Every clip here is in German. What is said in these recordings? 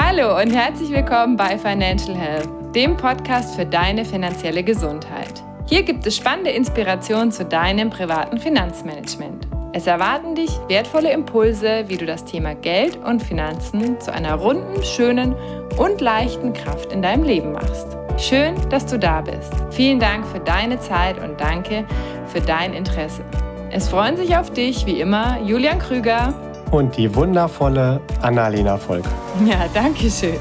Hallo und herzlich willkommen bei Financial Health, dem Podcast für deine finanzielle Gesundheit. Hier gibt es spannende Inspirationen zu deinem privaten Finanzmanagement. Es erwarten dich wertvolle Impulse, wie du das Thema Geld und Finanzen zu einer runden, schönen und leichten Kraft in deinem Leben machst. Schön, dass du da bist. Vielen Dank für deine Zeit und danke für dein Interesse. Es freuen sich auf dich, wie immer, Julian Krüger und die wundervolle Annalena Volk. Ja, danke schön.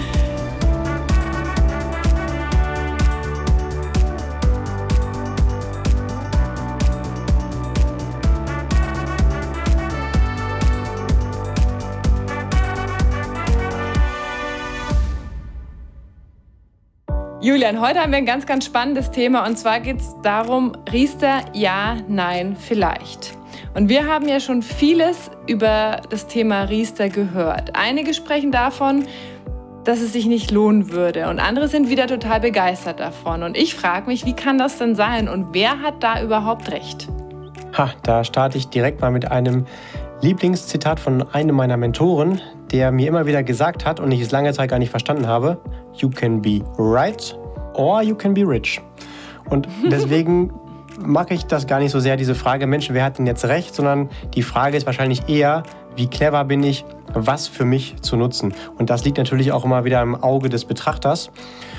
Julian, heute haben wir ein ganz, ganz spannendes Thema und zwar geht es darum, Riester, ja, nein, vielleicht. Und wir haben ja schon vieles über das Thema Riester gehört. Einige sprechen davon, dass es sich nicht lohnen würde und andere sind wieder total begeistert davon. Und ich frage mich, wie kann das denn sein und wer hat da überhaupt recht? Da starte ich direkt mal mit einem Lieblingszitat von einem meiner Mentoren, der mir immer wieder gesagt hat und ich es lange Zeit gar nicht verstanden habe: You can be right or you can be rich. Und deswegen mag ich das gar nicht so sehr, diese Frage, Mensch, wer hat denn jetzt recht? Sondern die Frage ist wahrscheinlich eher, wie clever bin ich, was für mich zu nutzen? Und das liegt natürlich auch immer wieder im Auge des Betrachters.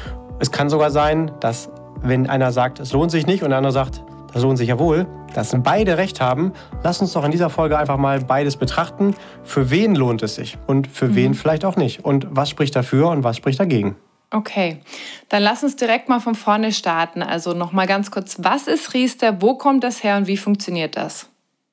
Es kann sogar sein, dass wenn einer sagt, es lohnt sich nicht und der andere sagt, das lohnt sich ja wohl, dass beide recht haben. Lass uns doch in dieser Folge einfach mal beides betrachten. Für wen lohnt es sich und für wen vielleicht auch nicht? Und was spricht dafür und was spricht dagegen? Okay, dann lass uns direkt mal von vorne starten. Also nochmal ganz kurz, was ist Riester, wo kommt das her und wie funktioniert das?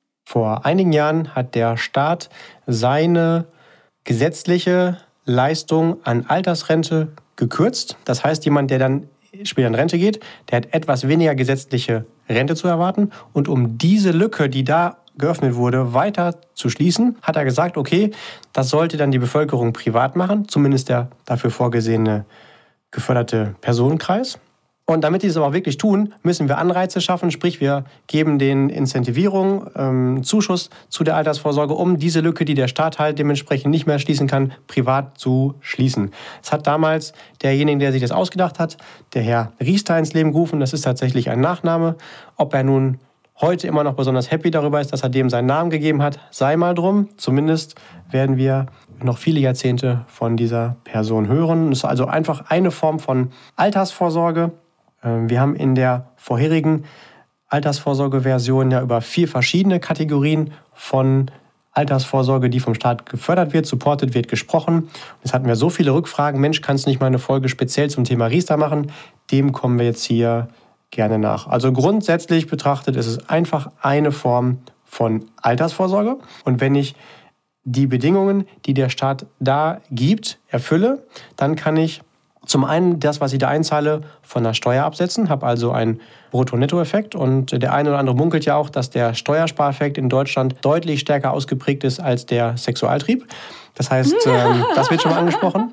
Vor einigen Jahren hat der Staat seine gesetzliche Leistung an Altersrente gekürzt. Das heißt, jemand, der dann später in Rente geht, der hat etwas weniger gesetzliche Rente zu erwarten. Und um diese Lücke, die da geöffnet wurde, weiter zu schließen, hat er gesagt, okay, das sollte dann die Bevölkerung privat machen, zumindest der dafür vorgesehene geförderte Personenkreis. Und damit die es aber auch wirklich tun, müssen wir Anreize schaffen, sprich wir geben den Incentivierung, Zuschuss zu der Altersvorsorge, um diese Lücke, die der Staat halt dementsprechend nicht mehr schließen kann, privat zu schließen. Es hat damals derjenige, der sich das ausgedacht hat, der Herr Riester ins Leben gerufen. Das ist tatsächlich ein Nachname. Ob er nun heute immer noch besonders happy darüber ist, dass er dem seinen Namen gegeben hat, sei mal drum. Zumindest werden wir noch viele Jahrzehnte von dieser Person hören. Es ist also einfach eine Form von Altersvorsorge. Wir haben in der vorherigen Altersvorsorgeversion ja über 4 verschiedene Kategorien von Altersvorsorge, die vom Staat gefördert wird, supported wird, gesprochen. Jetzt hatten wir so viele Rückfragen. Mensch, kannst du nicht mal eine Folge speziell zum Thema Riester machen? Dem kommen wir jetzt hier gerne nach. Also grundsätzlich betrachtet ist es einfach eine Form von Altersvorsorge. Und wenn ich die Bedingungen, die der Staat da gibt, erfülle, dann kann ich zum einen das, was ich da einzahle, von der Steuer absetzen, habe also einen Brutto-Netto-Effekt. Und der eine oder andere munkelt ja auch, dass der Steuerspareffekt in Deutschland deutlich stärker ausgeprägt ist als der Sexualtrieb. Das heißt, das wird schon mal angesprochen.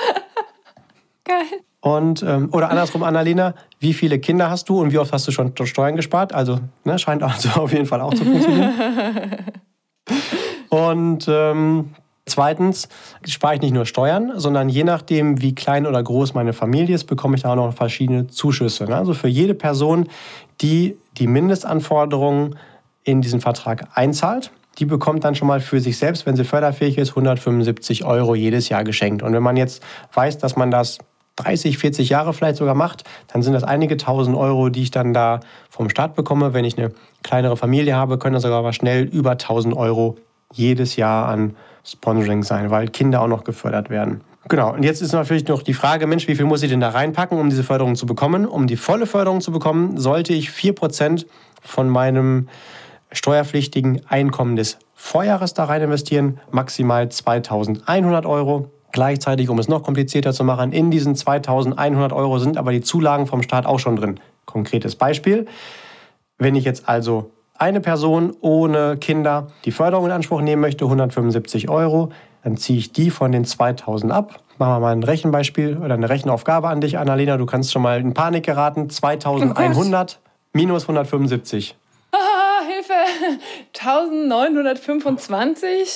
Geil. Und, oder andersrum, Annalena, wie viele Kinder hast du und wie oft hast du schon Steuern gespart? Also scheint also auf jeden Fall auch zu funktionieren. Und zweitens spare ich nicht nur Steuern, sondern je nachdem, wie klein oder groß meine Familie ist, bekomme ich da auch noch verschiedene Zuschüsse. Also für jede Person, die die Mindestanforderungen in diesen Vertrag einzahlt, die bekommt dann schon mal für sich selbst, wenn sie förderfähig ist, 175 € jedes Jahr geschenkt. Und wenn man jetzt weiß, dass man das 30, 40 Jahre vielleicht sogar macht, dann sind das einige tausend Euro, die ich dann da vom Staat bekomme. Wenn ich eine kleinere Familie habe, können das sogar mal schnell über 1000 € jedes Jahr an Sponsoring sein, weil Kinder auch noch gefördert werden. Genau, und jetzt ist natürlich noch die Frage, Mensch, wie viel muss ich denn da reinpacken, um diese Förderung zu bekommen? Um die volle Förderung zu bekommen, sollte ich 4% von meinem steuerpflichtigen Einkommen des Vorjahres da rein investieren, maximal 2.100 €. Gleichzeitig, um es noch komplizierter zu machen, in diesen 2.100 € sind aber die Zulagen vom Staat auch schon drin. Konkretes Beispiel, wenn ich jetzt also eine Person ohne Kinder die Förderung in Anspruch nehmen möchte, 175 €, dann ziehe ich die von den 2.000 ab. Machen wir mal ein Rechenbeispiel oder eine Rechenaufgabe an dich, Annalena. Du kannst schon mal in Panik geraten. 2.100 minus 175. Hilfe! 1.925?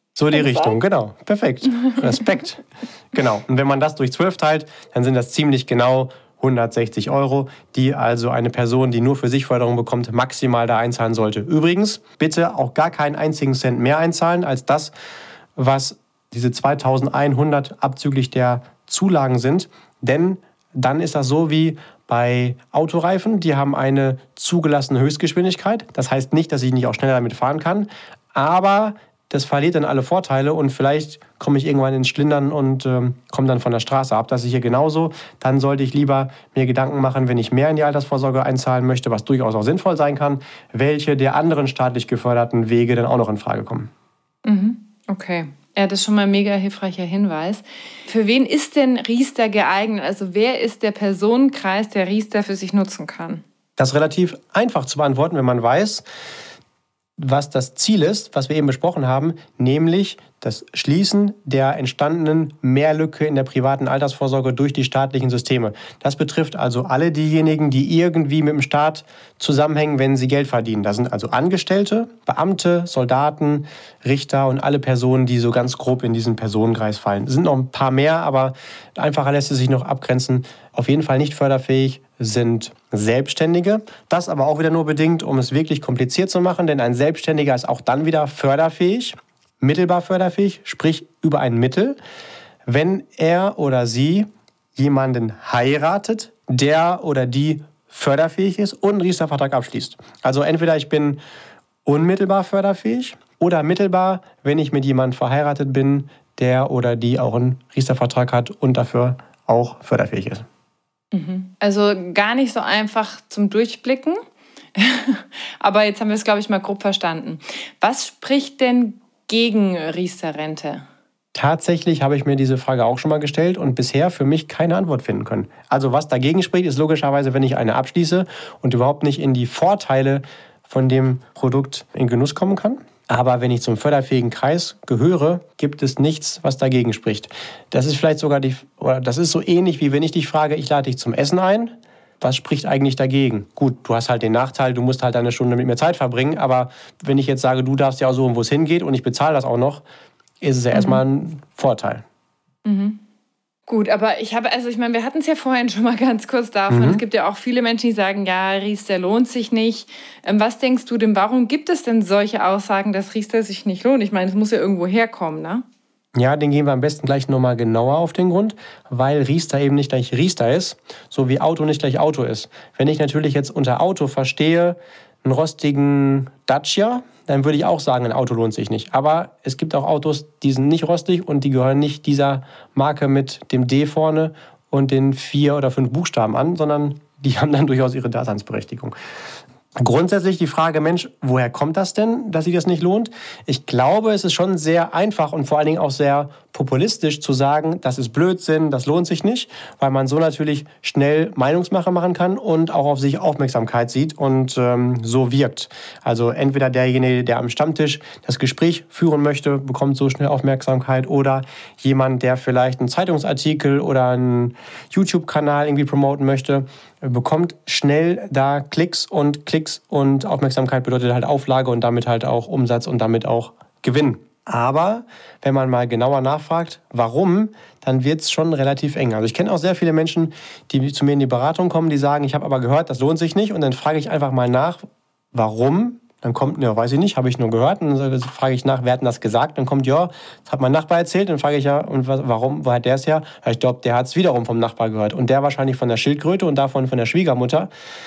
So die Richtung, genau. Perfekt. Respekt. Genau. Und wenn man das durch 12 teilt, dann sind das ziemlich genau 160 €, die also eine Person, die nur für sich Förderung bekommt, maximal da einzahlen sollte. Übrigens, bitte auch gar keinen einzigen Cent mehr einzahlen als das, was diese 2.100 abzüglich der Zulagen sind. Denn dann ist das so wie bei Autoreifen. Die haben eine zugelassene Höchstgeschwindigkeit. Das heißt nicht, dass ich nicht auch schneller damit fahren kann. Aber das verliert dann alle Vorteile und vielleicht komme ich irgendwann ins Schlindern und komme dann von der Straße ab. Das ist hier genauso. Dann sollte ich lieber mir Gedanken machen, wenn ich mehr in die Altersvorsorge einzahlen möchte, was durchaus auch sinnvoll sein kann, welche der anderen staatlich geförderten Wege dann auch noch in Frage kommen. Okay. Ja, das ist schon mal ein mega hilfreicher Hinweis. Für wen ist denn Riester geeignet? Also wer ist der Personenkreis, der Riester für sich nutzen kann? Das ist relativ einfach zu beantworten, wenn man weiß, was das Ziel ist, was wir eben besprochen haben, nämlich das Schließen der entstandenen Mehrlücke in der privaten Altersvorsorge durch die staatlichen Systeme. Das betrifft also alle diejenigen, die irgendwie mit dem Staat zusammenhängen, wenn sie Geld verdienen. Das sind also Angestellte, Beamte, Soldaten, Richter und alle Personen, die so ganz grob in diesen Personenkreis fallen. Es sind noch ein paar mehr, aber einfacher lässt es sich noch abgrenzen. Auf jeden Fall nicht förderfähig sind Selbstständige. Das aber auch wieder nur bedingt, um es wirklich kompliziert zu machen, denn ein Selbstständiger ist auch dann wieder förderfähig, mittelbar förderfähig, sprich über ein Mittel, wenn er oder sie jemanden heiratet, der oder die förderfähig ist und einen Riester-Vertrag abschließt. Also entweder ich bin unmittelbar förderfähig oder mittelbar, wenn ich mit jemandem verheiratet bin, der oder die auch einen Riester-Vertrag hat und dafür auch förderfähig ist. Also gar nicht so einfach zum Durchblicken, aber jetzt haben wir es, glaube ich, mal grob verstanden. Was spricht denn gegen Riester-Rente? Tatsächlich habe ich mir diese Frage auch schon mal gestellt und bisher für mich keine Antwort finden können. Also was dagegen spricht, ist logischerweise, wenn ich eine abschließe und überhaupt nicht in die Vorteile von dem Produkt in Genuss kommen kann. Aber wenn ich zum förderfähigen Kreis gehöre, gibt es nichts, was dagegen spricht. Das ist vielleicht sogar das ist so ähnlich, wie wenn ich dich frage, ich lade dich zum Essen ein. Was spricht eigentlich dagegen? Gut, du hast halt den Nachteil, du musst halt eine Stunde mit mir Zeit verbringen. Aber wenn ich jetzt sage, du darfst ja auch so, wo es hingeht und ich bezahle das auch noch, ist es ja erstmal ein Vorteil. Gut, aber wir hatten es ja vorhin schon mal ganz kurz davon. Es gibt ja auch viele Menschen, die sagen, ja, Riester lohnt sich nicht. Was denkst du denn, warum gibt es denn solche Aussagen, dass Riester sich nicht lohnt? Ich meine, es muss ja irgendwo herkommen, ne? Ja, den gehen wir am besten gleich nochmal genauer auf den Grund, weil Riester eben nicht gleich Riester ist, so wie Auto nicht gleich Auto ist. Wenn ich natürlich jetzt unter Auto verstehe, einen rostigen Dacia, dann würde ich auch sagen, ein Auto lohnt sich nicht. Aber es gibt auch Autos, die sind nicht rostig und die gehören nicht dieser Marke mit dem D vorne und den 4 oder 5 Buchstaben an, sondern die haben dann durchaus ihre Daseinsberechtigung. Grundsätzlich die Frage, Mensch, woher kommt das denn, dass sich das nicht lohnt? Ich glaube, es ist schon sehr einfach und vor allen Dingen auch sehr populistisch zu sagen, das ist Blödsinn, das lohnt sich nicht, weil man so natürlich schnell Meinungsmache machen kann und auch auf sich Aufmerksamkeit sieht und so wirkt. Also entweder derjenige, der am Stammtisch das Gespräch führen möchte, bekommt so schnell Aufmerksamkeit oder jemand, der vielleicht einen Zeitungsartikel oder einen YouTube-Kanal irgendwie promoten möchte, bekommt schnell da Klicks und Aufmerksamkeit bedeutet halt Auflage und damit halt auch Umsatz und damit auch Gewinn. Aber wenn man mal genauer nachfragt, warum, dann wird es schon relativ eng. Also ich kenne auch sehr viele Menschen, die zu mir in die Beratung kommen, die sagen, ich habe aber gehört, das lohnt sich nicht. Und dann frage ich einfach mal nach, warum? Dann kommt, ja, weiß ich nicht, habe ich nur gehört. Und dann frage ich nach, wer hat denn das gesagt? Dann kommt, ja, das hat mein Nachbar erzählt. Dann frage ich ja, und warum, wo hat der es her? Ja, ich glaube, der hat es wiederum vom Nachbar gehört. Und der wahrscheinlich von der Schildkröte und davon von der Schwiegermutter.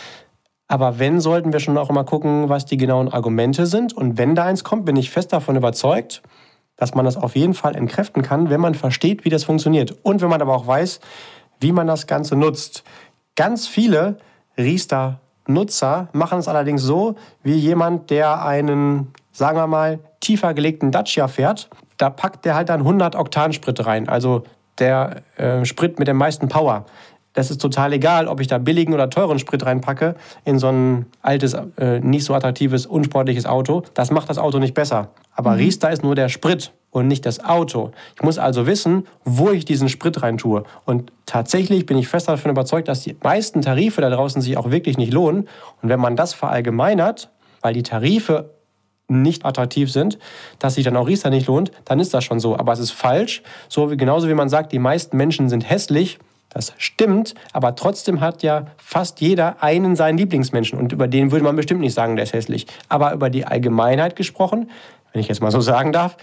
Aber wenn, sollten wir schon auch immer gucken, was die genauen Argumente sind. Und wenn da eins kommt, bin ich fest davon überzeugt, dass man das auf jeden Fall entkräften kann, wenn man versteht, wie das funktioniert. Und wenn man aber auch weiß, wie man das Ganze nutzt. Ganz viele Riester-Nutzer machen es allerdings so, wie jemand, der einen, sagen wir mal, tiefer gelegten Dacia fährt. Da packt der halt dann 100 Oktansprit rein, also der Sprit mit dem meisten Power. Das ist total egal, ob ich da billigen oder teuren Sprit reinpacke in so ein altes, nicht so attraktives, unsportliches Auto. Das macht das Auto nicht besser. Aber Riester ist nur der Sprit und nicht das Auto. Ich muss also wissen, wo ich diesen Sprit rein tue. Und tatsächlich bin ich fest davon überzeugt, dass die meisten Tarife da draußen sich auch wirklich nicht lohnen. Und wenn man das verallgemeinert, weil die Tarife nicht attraktiv sind, dass sich dann auch Riester nicht lohnt, dann ist das schon so. Aber es ist falsch, genauso wie man sagt, die meisten Menschen sind hässlich. Das stimmt, aber trotzdem hat ja fast jeder einen seinen Lieblingsmenschen. Und über den würde man bestimmt nicht sagen, der ist hässlich. Aber über die Allgemeinheit gesprochen, wenn ich jetzt mal so sagen darf,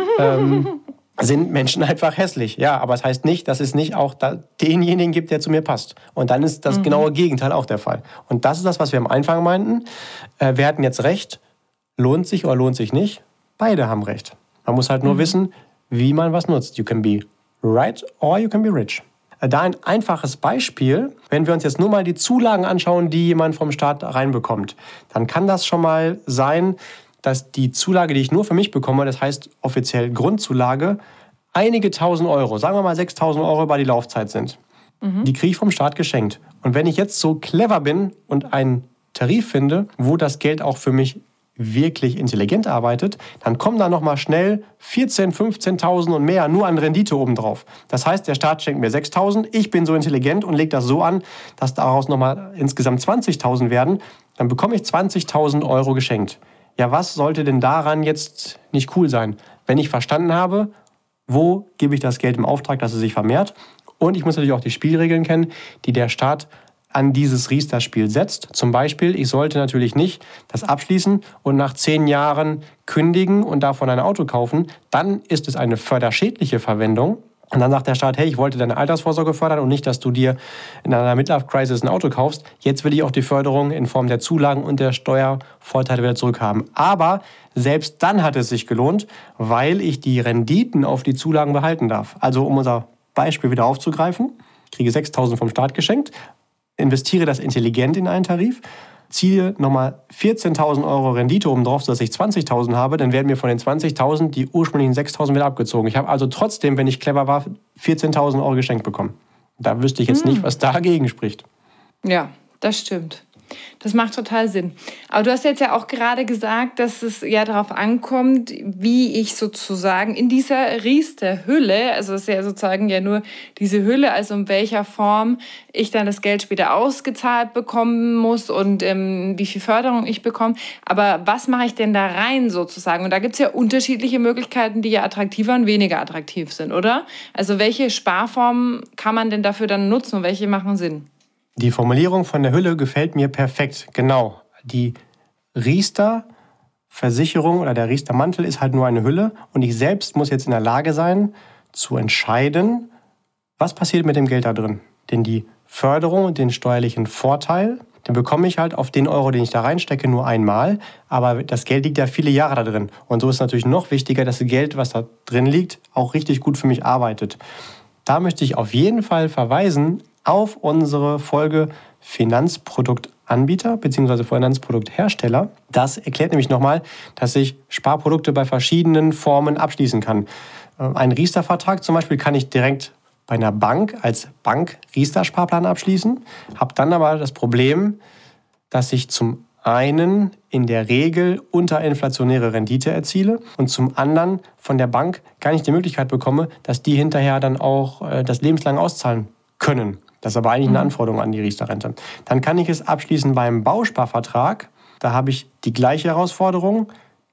sind Menschen einfach hässlich. Ja, aber es heißt nicht, dass es nicht auch denjenigen gibt, der zu mir passt. Und dann ist das genaue Gegenteil auch der Fall. Und das ist das, was wir am Anfang meinten. Wir hatten jetzt recht, lohnt sich oder lohnt sich nicht. Beide haben recht. Man muss halt nur wissen, wie man was nutzt. You can be right or you can be rich. Da ein einfaches Beispiel, wenn wir uns jetzt nur mal die Zulagen anschauen, die jemand vom Staat reinbekommt, dann kann das schon mal sein, dass die Zulage, die ich nur für mich bekomme, das heißt offiziell Grundzulage, einige tausend Euro, sagen wir mal 6.000 Euro über die Laufzeit sind. Die kriege ich vom Staat geschenkt. Und wenn ich jetzt so clever bin und einen Tarif finde, wo das Geld auch für mich wirklich intelligent arbeitet, dann kommen da nochmal schnell 14.000, 15.000 und mehr nur an Rendite obendrauf. Das heißt, der Staat schenkt mir 6.000, ich bin so intelligent und lege das so an, dass daraus nochmal insgesamt 20.000 werden. Dann bekomme ich 20.000 Euro geschenkt. Ja, was sollte denn daran jetzt nicht cool sein? Wenn ich verstanden habe, wo gebe ich das Geld im Auftrag, dass es sich vermehrt? Und ich muss natürlich auch die Spielregeln kennen, die der Staat an dieses Riester-Spiel setzt. Zum Beispiel, ich sollte natürlich nicht das abschließen und nach 10 Jahren kündigen und davon ein Auto kaufen. Dann ist es eine förderschädliche Verwendung. Und dann sagt der Staat, hey, ich wollte deine Altersvorsorge fördern und nicht, dass du dir in einer Midlife-Crisis ein Auto kaufst. Jetzt will ich auch die Förderung in Form der Zulagen und der Steuervorteile wieder zurückhaben. Aber selbst dann hat es sich gelohnt, weil ich die Renditen auf die Zulagen behalten darf. Also um unser Beispiel wieder aufzugreifen, ich kriege 6.000 vom Staat geschenkt, investiere das intelligent in einen Tarif, ziehe nochmal 14.000 Euro Rendite obendrauf, sodass ich 20.000 habe, dann werden mir von den 20.000 die ursprünglichen 6.000 wieder abgezogen. Ich habe also trotzdem, wenn ich clever war, 14.000 Euro geschenkt bekommen. Da wüsste ich jetzt nicht, was dagegen spricht. Ja, das stimmt. Das macht total Sinn. Aber du hast jetzt ja auch gerade gesagt, dass es ja darauf ankommt, wie ich sozusagen in dieser Riester-Hülle, also es ist ja sozusagen ja nur diese Hülle, also in welcher Form ich dann das Geld später ausgezahlt bekommen muss und wie viel Förderung ich bekomme. Aber was mache ich denn da rein sozusagen? Und da gibt es ja unterschiedliche Möglichkeiten, die ja attraktiver und weniger attraktiv sind, oder? Also welche Sparformen kann man denn dafür dann nutzen und welche machen Sinn? Die Formulierung von der Hülle gefällt mir perfekt. Genau. Die Riester-Versicherung oder der Riester-Mantel ist halt nur eine Hülle. Und ich selbst muss jetzt in der Lage sein, zu entscheiden, was passiert mit dem Geld da drin. Denn die Förderung und den steuerlichen Vorteil, den bekomme ich halt auf den Euro, den ich da reinstecke, nur einmal. Aber das Geld liegt ja viele Jahre da drin. Und so ist es natürlich noch wichtiger, dass das Geld, was da drin liegt, auch richtig gut für mich arbeitet. Da möchte ich auf jeden Fall verweisen auf unsere Folge Finanzproduktanbieter bzw. Finanzprodukthersteller. Das erklärt nämlich nochmal, dass ich Sparprodukte bei verschiedenen Formen abschließen kann. Einen Riester-Vertrag zum Beispiel kann ich direkt bei einer Bank als Bank-Riester-Sparplan abschließen, habe dann aber das Problem, dass ich zum einen in der Regel unterinflationäre Rendite erziele und zum anderen von der Bank gar nicht die Möglichkeit bekomme, dass die hinterher dann auch das lebenslang auszahlen können. Das ist aber eigentlich eine Anforderung an die Riester-Rente. Dann kann ich es abschließen beim Bausparvertrag. Da habe ich die gleiche Herausforderung.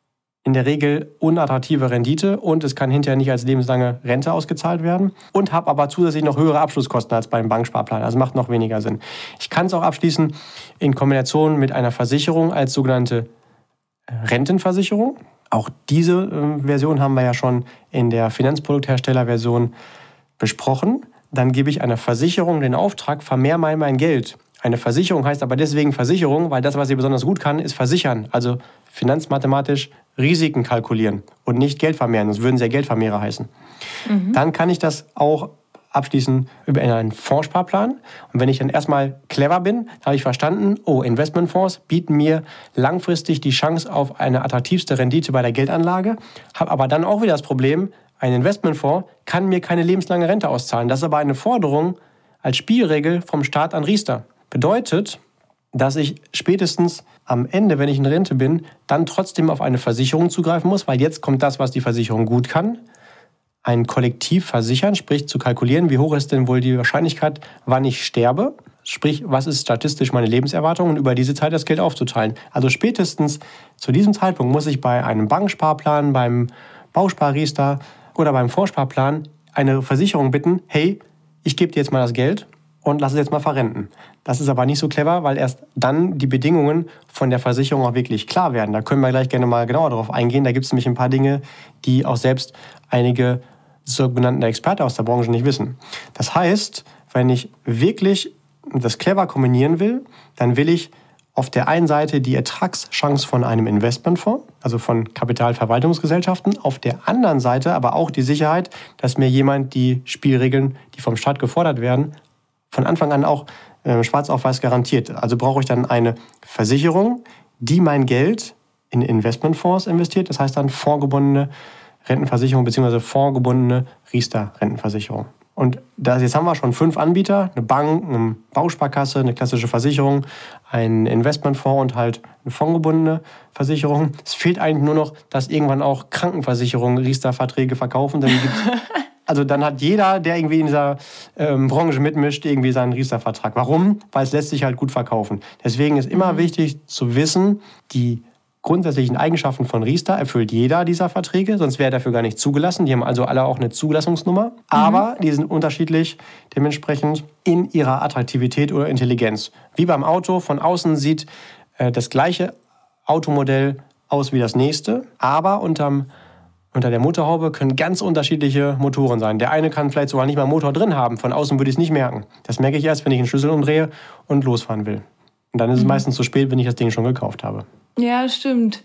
In der Regel unattraktive Rendite und es kann hinterher nicht als lebenslange Rente ausgezahlt werden. Und habe aber zusätzlich noch höhere Abschlusskosten als beim Banksparplan. Also macht noch weniger Sinn. Ich kann es auch abschließen in Kombination mit einer Versicherung als sogenannte Rentenversicherung. Auch diese Version haben wir ja schon in der Finanzprodukthersteller-Version besprochen. Dann gebe ich einer Versicherung den Auftrag, vermehr mal mein Geld. Eine Versicherung heißt aber deswegen Versicherung, weil das, was sie besonders gut kann, ist versichern. Also finanzmathematisch Risiken kalkulieren und nicht Geld vermehren. Das würden sie ja Geldvermehrer heißen. Dann kann ich das auch abschließen über einen Fondssparplan. Und wenn ich dann erstmal clever bin, habe ich verstanden, Investmentfonds bieten mir langfristig die Chance auf eine attraktivste Rendite bei der Geldanlage, habe aber dann auch wieder das Problem, ein Investmentfonds kann mir keine lebenslange Rente auszahlen. Das ist aber eine Forderung als Spielregel vom Staat an Riester. Bedeutet, dass ich spätestens am Ende, wenn ich in Rente bin, dann trotzdem auf eine Versicherung zugreifen muss, weil jetzt kommt das, was die Versicherung gut kann. Ein Kollektiv versichern, sprich zu kalkulieren, wie hoch ist denn wohl die Wahrscheinlichkeit, wann ich sterbe. Sprich, was ist statistisch meine Lebenserwartung und über diese Zeit das Geld aufzuteilen. Also spätestens zu diesem Zeitpunkt muss ich bei einem Banksparplan, beim Bausparriester oder beim Vorsparplan eine Versicherung bitten, hey, ich gebe dir jetzt mal das Geld und lass es jetzt mal verrenten. Das ist aber nicht so clever, weil erst dann die Bedingungen von der Versicherung auch wirklich klar werden. Da können wir gleich gerne mal genauer darauf eingehen. Da gibt es nämlich ein paar Dinge, die auch selbst einige sogenannten Experten aus der Branche nicht wissen. Das heißt, wenn ich wirklich das clever kombinieren will, dann will ich auf der einen Seite die Ertragschance von einem Investmentfonds, also von Kapitalverwaltungsgesellschaften, auf der anderen Seite aber auch die Sicherheit, dass mir jemand die Spielregeln, die vom Staat gefordert werden, von Anfang an auch schwarz auf weiß garantiert. Also brauche ich dann eine Versicherung, die mein Geld in Investmentfonds investiert, das heißt dann fondsgebundene Rentenversicherung bzw. fondsgebundene Riester-Rentenversicherung. Und jetzt haben wir schon 5 Anbieter, eine Bank, eine Bausparkasse, eine klassische Versicherung, ein Investmentfonds und halt eine fondgebundene Versicherung. Es fehlt eigentlich nur noch, dass irgendwann auch Krankenversicherungen Riester-Verträge verkaufen. Dann hat jeder, der irgendwie in dieser Branche mitmischt, irgendwie seinen Riester-Vertrag. Warum? Weil es lässt sich halt gut verkaufen. Deswegen ist immer wichtig zu wissen, die grundsätzlichen Eigenschaften von Riester erfüllt jeder dieser Verträge, sonst wäre er dafür gar nicht zugelassen. Die haben also alle auch eine Zulassungsnummer, aber die sind unterschiedlich dementsprechend in ihrer Attraktivität oder Intelligenz. Wie beim Auto, von außen sieht das gleiche Automodell aus wie das nächste, aber unter der Motorhaube können ganz unterschiedliche Motoren sein. Der eine kann vielleicht sogar nicht mal einen Motor drin haben, von außen würde ich es nicht merken. Das merke ich erst, wenn ich einen Schlüssel umdrehe und losfahren will. Und dann ist es meistens zu spät, wenn ich das Ding schon gekauft habe. Ja, stimmt.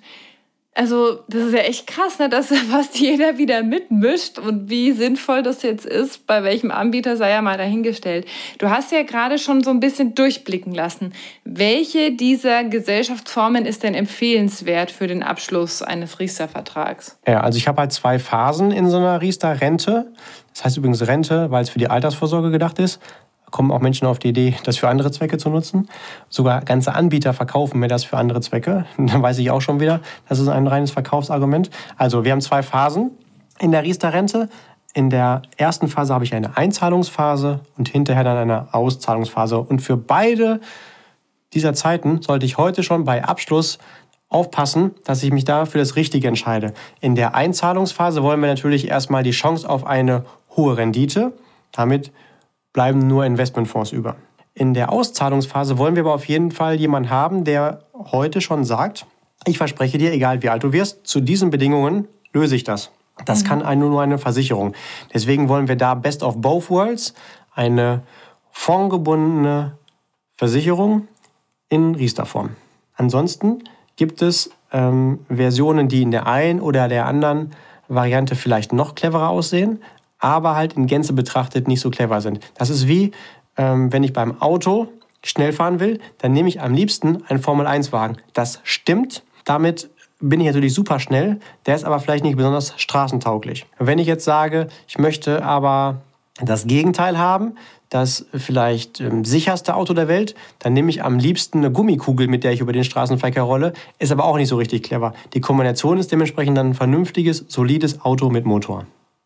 Also das ist ja echt krass, ne, dass fast jeder wieder mitmischt und wie sinnvoll das jetzt ist, bei welchem Anbieter sei ja mal dahingestellt. Du hast ja gerade schon so ein bisschen durchblicken lassen. Welche dieser Gesellschaftsformen ist denn empfehlenswert für den Abschluss eines Riester-Vertrags? Ja, also ich habe halt 2 Phasen in so einer Riester-Rente. Das heißt übrigens Rente, weil es für die Altersvorsorge gedacht ist. Kommen auch Menschen auf die Idee, das für andere Zwecke zu nutzen. Sogar ganze Anbieter verkaufen mir das für andere Zwecke. Dann weiß ich auch schon wieder, das ist ein reines Verkaufsargument. Also wir haben 2 Phasen in der Riester-Rente. In der ersten Phase habe ich eine Einzahlungsphase und hinterher dann eine Auszahlungsphase. Und für beide dieser Zeiten sollte ich heute schon bei Abschluss aufpassen, dass ich mich da für das Richtige entscheide. In der Einzahlungsphase wollen wir natürlich erstmal die Chance auf eine hohe Rendite. Damit bleiben nur Investmentfonds über. In der Auszahlungsphase wollen wir aber auf jeden Fall jemanden haben, der heute schon sagt, ich verspreche dir, egal wie alt du wirst, zu diesen Bedingungen löse ich das. Das kann nur eine Versicherung. Deswegen wollen wir da Best of Both Worlds, eine fondgebundene Versicherung in Riester-Form. Ansonsten gibt es Versionen, die in der einen oder der anderen Variante vielleicht noch cleverer aussehen, aber halt in Gänze betrachtet nicht so clever sind. Das ist wie, wenn ich beim Auto schnell fahren will, dann nehme ich am liebsten einen Formel-1-Wagen. Das stimmt, damit bin ich natürlich super schnell, der ist aber vielleicht nicht besonders straßentauglich. Wenn ich jetzt sage, ich möchte aber das Gegenteil haben, das vielleicht sicherste Auto der Welt, dann nehme ich am liebsten eine Gummikugel, mit der ich über den Straßenverkehr rolle, ist aber auch nicht so richtig clever. Die Kombination ist dementsprechend dann ein vernünftiges, solides Auto mit Motor.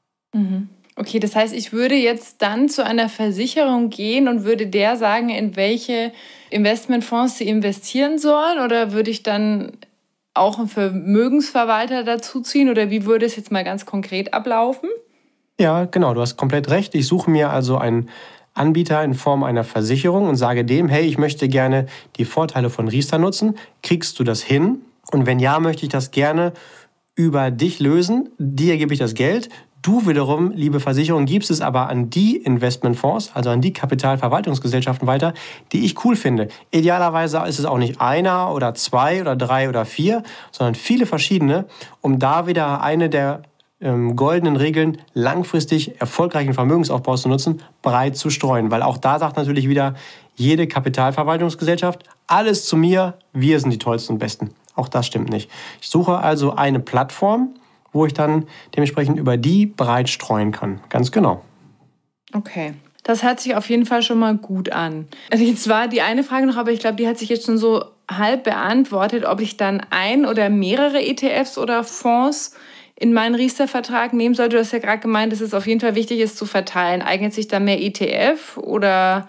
Okay, das heißt, ich würde jetzt dann zu einer Versicherung gehen und würde der sagen, in welche Investmentfonds sie investieren sollen? Oder würde ich dann auch einen Vermögensverwalter dazuziehen? Oder wie würde es jetzt mal ganz konkret ablaufen? Ja, genau, du hast komplett recht. Ich suche mir also einen Anbieter in Form einer Versicherung und sage dem, hey, ich möchte gerne die Vorteile von Riester nutzen. Kriegst du das hin? Und wenn ja, möchte ich das gerne über dich lösen. Dir gebe ich das Geld. Du wiederum, liebe Versicherung, gibst es aber an die Investmentfonds, also an die Kapitalverwaltungsgesellschaften weiter, die ich cool finde. Idealerweise ist es auch nicht einer oder 2 oder 3 oder 4, sondern viele verschiedene, um da wieder eine der goldenen Regeln langfristig erfolgreichen Vermögensaufbaus zu nutzen, breit zu streuen. Weil auch da sagt natürlich wieder jede Kapitalverwaltungsgesellschaft, alles zu mir, wir sind die tollsten und besten. Auch das stimmt nicht. Ich suche also eine Plattform, wo ich dann dementsprechend über die breit streuen kann. Ganz genau. Okay. Das hört sich auf jeden Fall schon mal gut an. Also jetzt war die eine Frage noch, aber ich glaube, die hat sich jetzt schon so halb beantwortet, ob ich dann ein oder mehrere ETFs oder Fonds in meinen Riester-Vertrag nehmen sollte. Du hast ja gerade gemeint, dass es auf jeden Fall wichtig ist zu verteilen. Eignet sich da mehr ETF oder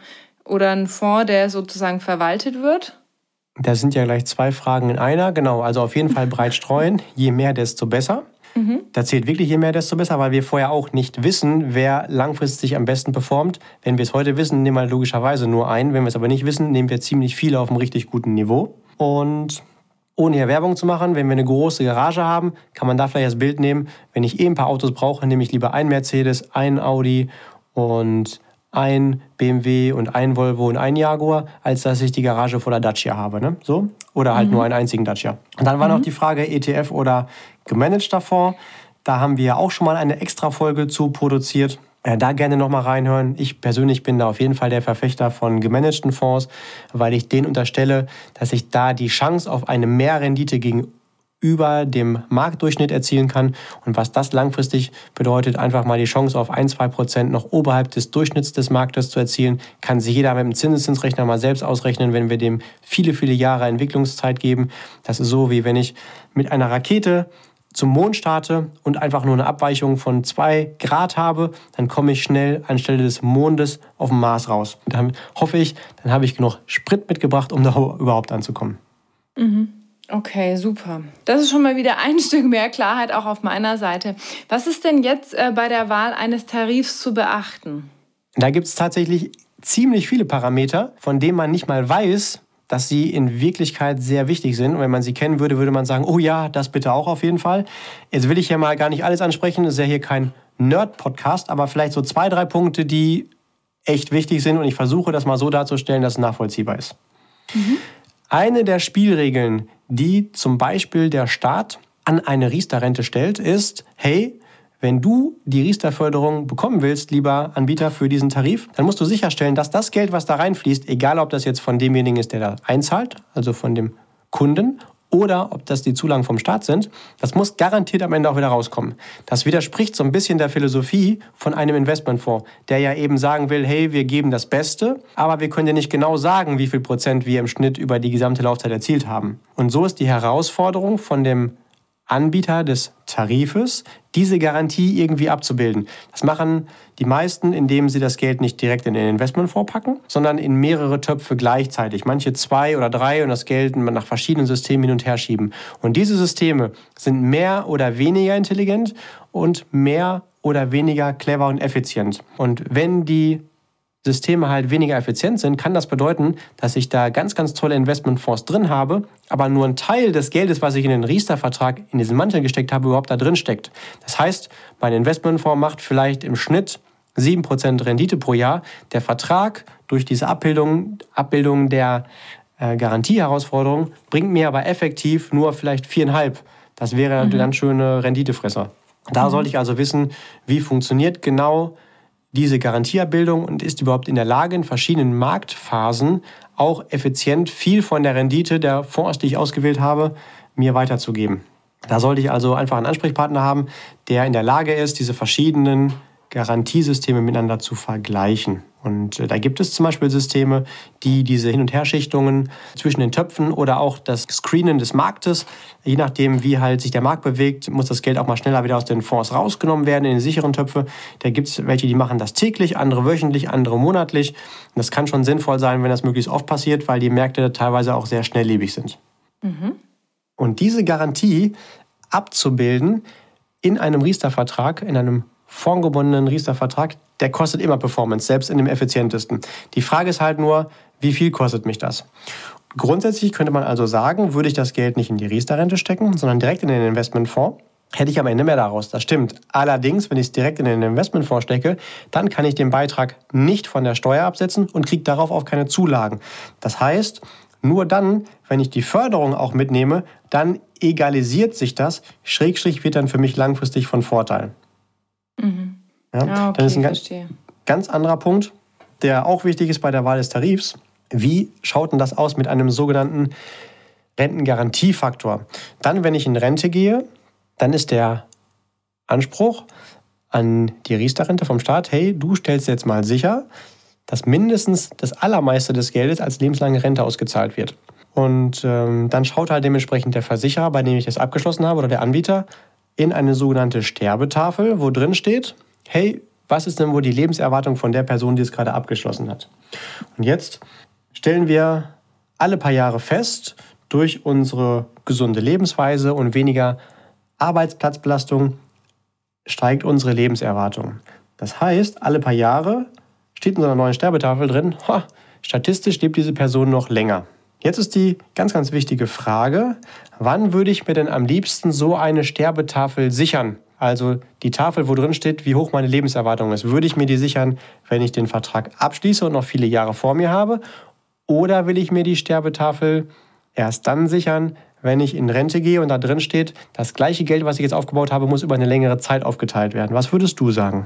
oder ein Fonds, der sozusagen verwaltet wird? Das sind ja gleich 2 Fragen in einer. Genau, also auf jeden Fall breit streuen. Je mehr, desto besser. Da zählt wirklich je mehr, desto besser, weil wir vorher auch nicht wissen, wer langfristig am besten performt. Wenn wir es heute wissen, nehmen wir logischerweise nur einen. Wenn wir es aber nicht wissen, nehmen wir ziemlich viele auf einem richtig guten Niveau. Und ohne hier Werbung zu machen, wenn wir eine große Garage haben, kann man da vielleicht das Bild nehmen. Wenn ich ein paar Autos brauche, nehme ich lieber einen Mercedes, einen Audi und ein BMW und ein Volvo und ein Jaguar, als dass ich die Garage voller Dacia habe. Ne? So? Oder halt nur einen einzigen Dacia. Und dann war noch die Frage ETF oder gemanagter Fonds. Da haben wir auch schon mal eine extra Folge zu produziert. Da gerne nochmal reinhören. Ich persönlich bin da auf jeden Fall der Verfechter von gemanagten Fonds, weil ich denen unterstelle, dass ich da die Chance auf eine Mehrrendite gegenüber dem Marktdurchschnitt erzielen kann. Und was das langfristig bedeutet, einfach mal die Chance auf 1-2% noch oberhalb des Durchschnitts des Marktes zu erzielen, kann sich jeder mit dem Zinseszinsrechner mal selbst ausrechnen, wenn wir dem viele, viele Jahre Entwicklungszeit geben. Das ist so, wie wenn ich mit einer Rakete zum Mond starte und einfach nur eine Abweichung von 2 Grad habe, dann komme ich schnell anstelle des Mondes auf den Mars raus. Und dann hoffe ich, dann habe ich genug Sprit mitgebracht, um da überhaupt anzukommen. Okay, super. Das ist schon mal wieder ein Stück mehr Klarheit auch auf meiner Seite. Was ist denn jetzt bei der Wahl eines Tarifs zu beachten? Da gibt es tatsächlich ziemlich viele Parameter, von denen man nicht mal weiß, dass sie in Wirklichkeit sehr wichtig sind. Und wenn man sie kennen würde, würde man sagen, oh ja, das bitte auch auf jeden Fall. Jetzt will ich ja mal gar nicht alles ansprechen, das ist ja hier kein Nerd-Podcast, aber vielleicht so 2, 3 Punkte, die echt wichtig sind. Und ich versuche das mal so darzustellen, dass es nachvollziehbar ist. Eine der Spielregeln, die zum Beispiel der Staat an eine Riester-Rente stellt, ist, hey, wenn du die Riester-Förderung bekommen willst, lieber Anbieter für diesen Tarif, dann musst du sicherstellen, dass das Geld, was da reinfließt, egal ob das jetzt von demjenigen ist, der da einzahlt, also von dem Kunden, oder ob das die Zulagen vom Staat sind, das muss garantiert am Ende auch wieder rauskommen. Das widerspricht so ein bisschen der Philosophie von einem Investmentfonds, der ja eben sagen will, hey, wir geben das Beste, aber wir können dir nicht genau sagen, wie viel Prozent wir im Schnitt über die gesamte Laufzeit erzielt haben. Und so ist die Herausforderung von dem Anbieter des Tarifes, diese Garantie irgendwie abzubilden. Das machen die meisten, indem sie das Geld nicht direkt in den Investmentfonds packen, sondern in mehrere Töpfe gleichzeitig. Manche 2 oder 3 und das Geld nach verschiedenen Systemen hin und her schieben. Und diese Systeme sind mehr oder weniger intelligent und mehr oder weniger clever und effizient. Und wenn die Systeme halt weniger effizient sind, kann das bedeuten, dass ich da ganz, ganz tolle Investmentfonds drin habe, aber nur ein Teil des Geldes, was ich in den Riester-Vertrag in diesen Mantel gesteckt habe, überhaupt da drin steckt. Das heißt, mein Investmentfonds macht vielleicht im Schnitt 7% Rendite pro Jahr. Der Vertrag durch diese Abbildung der Garantieherausforderung bringt mir aber effektiv nur vielleicht 4,5. Das wäre ein ganz schöner Renditefresser. Da sollte ich also wissen, wie funktioniert genau diese Garantieabbildung und ist überhaupt in der Lage, in verschiedenen Marktphasen auch effizient viel von der Rendite der Fonds, die ich ausgewählt habe, mir weiterzugeben. Da sollte ich also einfach einen Ansprechpartner haben, der in der Lage ist, diese verschiedenen Garantiesysteme miteinander zu vergleichen. Und da gibt es zum Beispiel Systeme, die diese Hin- und Herschichtungen zwischen den Töpfen oder auch das Screenen des Marktes, je nachdem, wie halt sich der Markt bewegt, muss das Geld auch mal schneller wieder aus den Fonds rausgenommen werden in die sicheren Töpfe. Da gibt es welche, die machen das täglich, andere wöchentlich, andere monatlich. Und das kann schon sinnvoll sein, wenn das möglichst oft passiert, weil die Märkte teilweise auch sehr schnelllebig sind. Und diese Garantie abzubilden in einem Riester-Vertrag, in einem fondgebundenen Riester-Vertrag, der kostet immer Performance, selbst in dem effizientesten. Die Frage ist halt nur, wie viel kostet mich das? Grundsätzlich könnte man also sagen, würde ich das Geld nicht in die Riester-Rente stecken, sondern direkt in den Investmentfonds, hätte ich am Ende mehr daraus. Das stimmt. Allerdings, wenn ich es direkt in den Investmentfonds stecke, dann kann ich den Beitrag nicht von der Steuer absetzen und kriege darauf auch keine Zulagen. Das heißt, nur dann, wenn ich die Förderung auch mitnehme, dann egalisiert sich das, Schrägstrich wird dann für mich langfristig von Vorteil. Ja, okay, dann ist ein ganz anderer Punkt, der auch wichtig ist bei der Wahl des Tarifs. Wie schaut denn das aus mit einem sogenannten Rentengarantiefaktor? Dann, wenn ich in Rente gehe, dann ist der Anspruch an die Riester-Rente vom Staat, hey, du stellst jetzt mal sicher, dass mindestens das Allermeiste des Geldes als lebenslange Rente ausgezahlt wird. Und dann schaut halt dementsprechend der Versicherer, bei dem ich das abgeschlossen habe, oder der Anbieter, in eine sogenannte Sterbetafel, wo drin steht, hey, was ist denn wohl die Lebenserwartung von der Person, die es gerade abgeschlossen hat. Und jetzt stellen wir alle paar Jahre fest, durch unsere gesunde Lebensweise und weniger Arbeitsplatzbelastung steigt unsere Lebenserwartung. Das heißt, alle paar Jahre steht in so einer neuen Sterbetafel drin, statistisch lebt diese Person noch länger. Jetzt ist die ganz, ganz wichtige Frage, wann würde ich mir denn am liebsten so eine Sterbetafel sichern? Also die Tafel, wo drin steht, wie hoch meine Lebenserwartung ist. Würde ich mir die sichern, wenn ich den Vertrag abschließe und noch viele Jahre vor mir habe? Oder will ich mir die Sterbetafel erst dann sichern, wenn ich in Rente gehe und da drin steht, das gleiche Geld, was ich jetzt aufgebaut habe, muss über eine längere Zeit aufgeteilt werden? Was würdest du sagen?